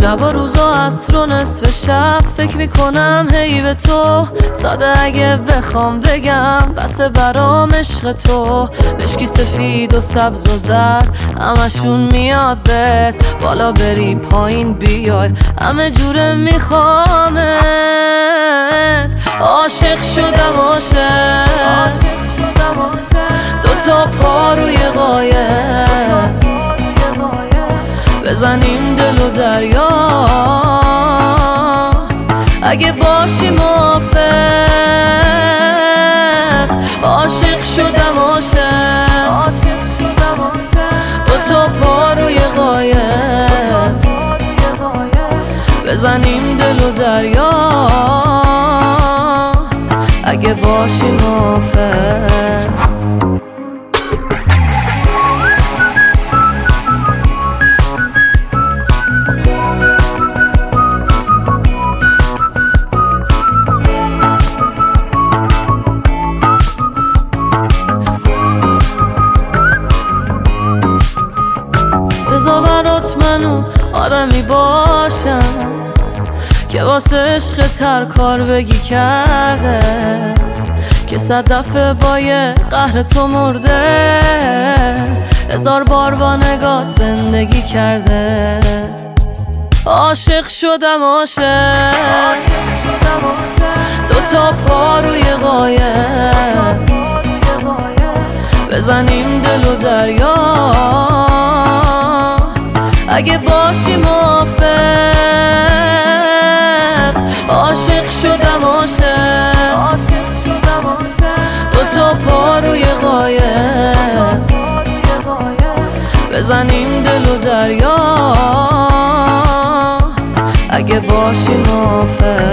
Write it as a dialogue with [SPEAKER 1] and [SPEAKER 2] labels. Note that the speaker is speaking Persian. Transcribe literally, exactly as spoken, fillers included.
[SPEAKER 1] شب و روزا عصر و نصف شب فکر میکنم هی به تو، ساده اگه بخوام بگم بسه برام عشق تو. مشکی سفید و سبز و زرد همشون میاد بهت، بالا بری پایین بیای همه جوره میخوامت. عاشق شدم عاشق، دوتا پا روی قایق، بزنیم دل و دریا اگه باشی موافق. عاشق شدم عاشق، دوتا پا روی قایق، بزنیم دل و دریا اگه باشی موافق. بذار برات منو آدمی باشم که واسه عشق تر کار بگی کرده، که صد دفعه با یه قهر تو مرده، هزار بار با نگات زندگی کرده. عاشق شدم عاشق، دوتا پا روی قایق، بزنیم دل و دریا اگه باشی موافق. عاشق شدم عاشق، دوتا پا روی قایق، بزنیم دل و دریا اگه باشی موافق.